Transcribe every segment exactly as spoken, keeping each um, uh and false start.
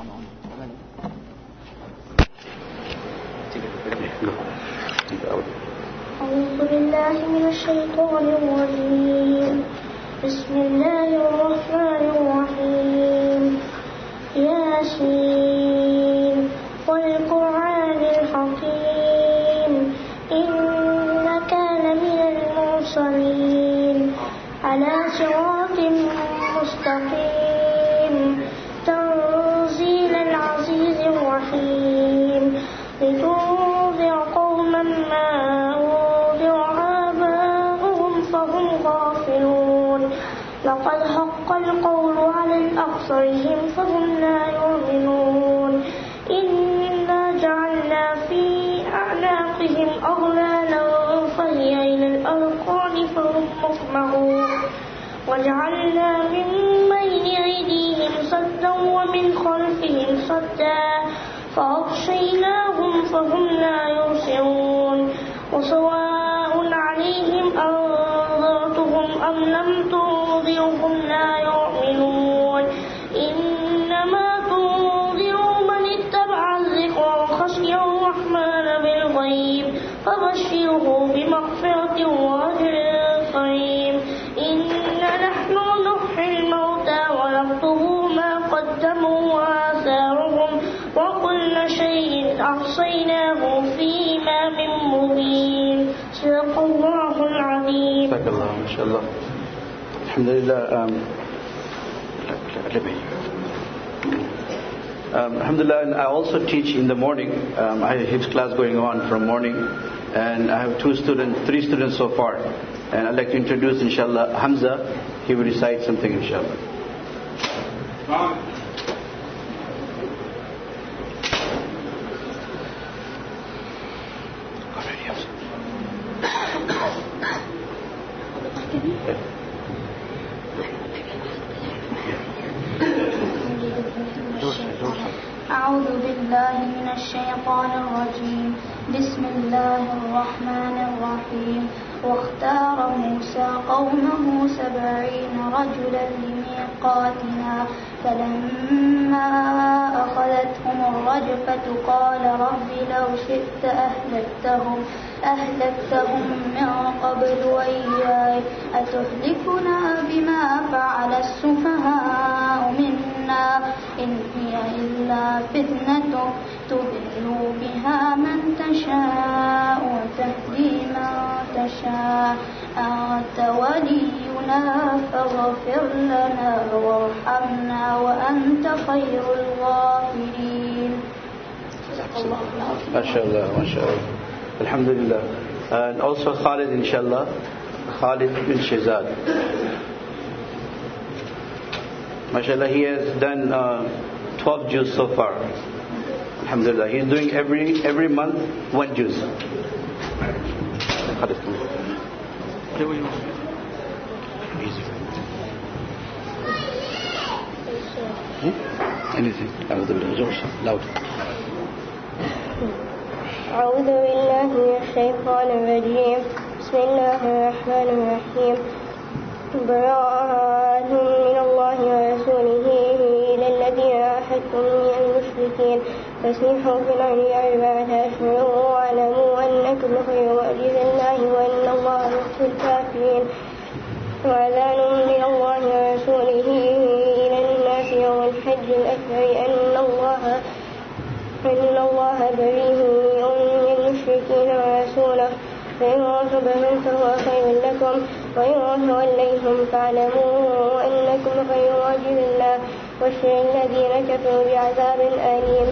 أعوذ بالله من الشيطان الرجيم. بسم الله الرحمن الرحيم. ياسين والقرآن الحكيم إنك لمن المرسلين على صراط مستقيم تنزيل العزيز الرحيم لتنذر قوما ما أنذر آباؤهم فهم غافلون لقد حق القول على الأكثرهم فهم لا يؤمنون إنا جعلنا في أعناقهم أغلالا فهي إلى الأذقان فهم مقمحون وجعلنا من بين أيديهم سدا ومن خلفهم سدا فأغشيناهم فهم لا يبصرون وسواء عليهم أنذرتهم أم لم تنذرهم لا يؤمنون إنما تنذر من اتبع الذكر وخشي الرحمن بالغيب فبشره بمغفرة وأجر كريم إنا نحن نحيي الموتى ونكتب ما قدموا وآثارهم وكل شيء أحصيناه في إمام مبين. صدق الله العظيم. صدق الله ما شاء الله. الحمد لله. Um, um, Alhamdulillah, and I also teach in the morning. Um, I have class going on from morning, and I have two students, three students so far. And I'd like to introduce, inshallah, Hamza. He will recite something, inshallah. أعوذ بالله من الشيطان الرجيم. بسم الله الرحمن الرحيم. واختار موسى قومه سبعين رجلا لميقاتنا فلما أخذتهم الرجفة قال رب لو شئت أهلكتهم أهلكتهم من قبل وإياي أتهلكنا بما فعل السفهاء منا إن هي إلا فتنة تضل بها من تشاء وتهدي من تشاء أنت ولينا فاغفر لنا وارحمنا وأنت خير الغافرين. ما شاء الله ما شاء الله. Alhamdulillah. And also Khalid, inshallah. Khalid bin Shazad. MashaAllah, he has done uh, twelve juz so far. Alhamdulillah. He is doing every every month one juz. Khalid, come on. Easy. Hmm? Anything. Loud. أعوذ بالله من الشيطان الرجيم. بسم الله الرحمن الرحيم. براءة من الله ورسوله إلى الذين عاهدتم من المشركين فاسمحوا في الأرض أربعة أشهر واعلموا أنكم غير معجز الله وأن الله يخزي الكافرين. وأذان من الله ورسوله إلى الناس يوم الحج الأكبر أن الله أن الله بريء من المشركين ورسوله فإن رتبتم فهو خير لكم وإن توليتم فاعلموا أنكم غير معجز الله وبشر الذين كفروا بعذاب أليم.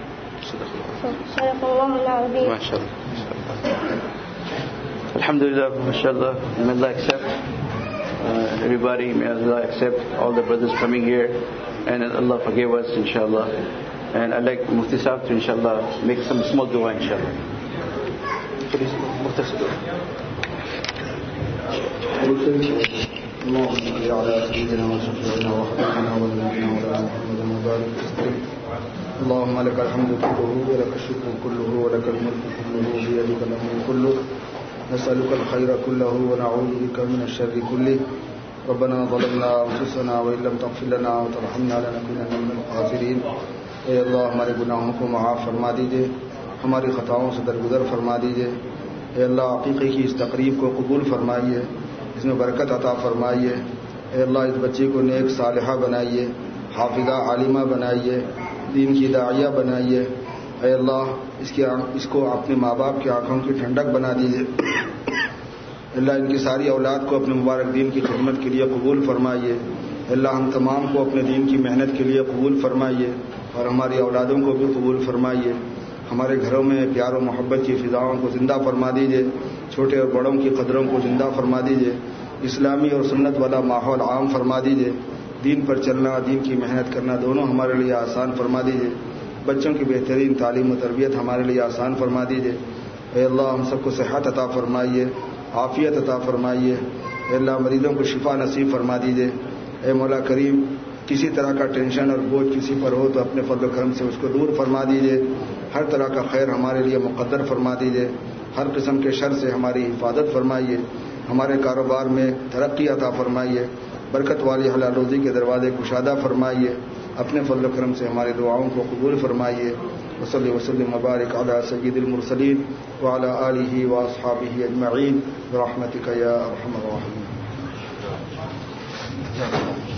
صدق الله العظيم. ما شاء الله. Alhamdulillah, mashallah. May Allah accept uh, everybody. May Allah accept all the brothers coming here, and Allah forgive us, inshallah. And I'd like Mufti Sahib to, inshallah, make some small dua, inshallah. Please, Mufti Sahib. اللهم صل على سيدنا وشفيعنا وحبيبنا ونبينا مولانا محمد وبارك وسلم. اللهم لك الحمد كله ولك الشكر كله ولك الملك كله بيدك الامر كله نسألك الخير كله ونعوذ بك من الشر كله. ربنا ظلمنا انفسنا وان لم تغفر لنا وترحمنا لنكونن من الخاسرين. ए अल्लाह हमारे गुनाहों को माफ़ फरमा दीजिए, हमारी ख़ताओं से दरगुजर फरमा दीजिए। ए अल्लाह अक़ीक़े की इस तकरीब को कबूल फरमाइए, इसमें बरकत अता फरमाइए। ए अल्लाह इस बच्चे को नेक सालिहा बनाइए, हाफिज़ा आलिमा बनाइए, दीन की दाइया बनाइए। ए अल्लाह इसकी इसको अपने माँ बाप की आंखों की ठंडक बना दीजिए। अल्लाह इनकी सारी औलाद को अपने मुबारक दीन की खिदमत के लिए कबूल फरमाइए। अल्लाह हम तमाम को अपने दीन की मेहनत के लिए कबूल फरमाइए और हमारी औलादों को भी कबूल फरमाइए। हमारे घरों में प्यार और मोहब्बत की फ़िज़ाओं को ज़िंदा फरमा दीजिए, छोटे और बड़ों की कदरों को ज़िंदा फरमा दीजिए, इस्लामी और सुन्नत वाला माहौल आम फरमा दीजिए। दीन पर चलना, दीन की मेहनत करना दोनों हमारे लिए आसान फरमा दीजिए। बच्चों की बेहतरीन तालीम और तरबियत हमारे लिए आसान फरमा दीजिए। ए अल्लाह हम सबको सेहत अता फरमाइए, आफ़ियत अता फरमाइए। अल्लाह मरीज़ों को शिफा नसीब फरमा दीजिए। ए मौला करीम, किसी तरह का टेंशन और बोझ किसी पर हो तो अपने फضل करम से उसको दूर फरमा दीजिए। हर तरह का खैर हमारे लिए मुक़द्दर फरमा दीजिए। हर किस्म के शर से हमारी हिफाजत फरमाइए। हमारे कारोबार में तरक्की अता फरमाइए। बरकत वाली हलाल रोज़ी के दरवाजे कुशादा फरमाइए। अपने फضل करम से हमारी दुआओं को कबूल फरमाइए। वसल्लि वसल्लिम वबारिक अला सय्यिदिल मुरसलीन व अला आलिहि व अस्हाबिहि अजमईन बिरहमतिका या अरहमर राहिमीन।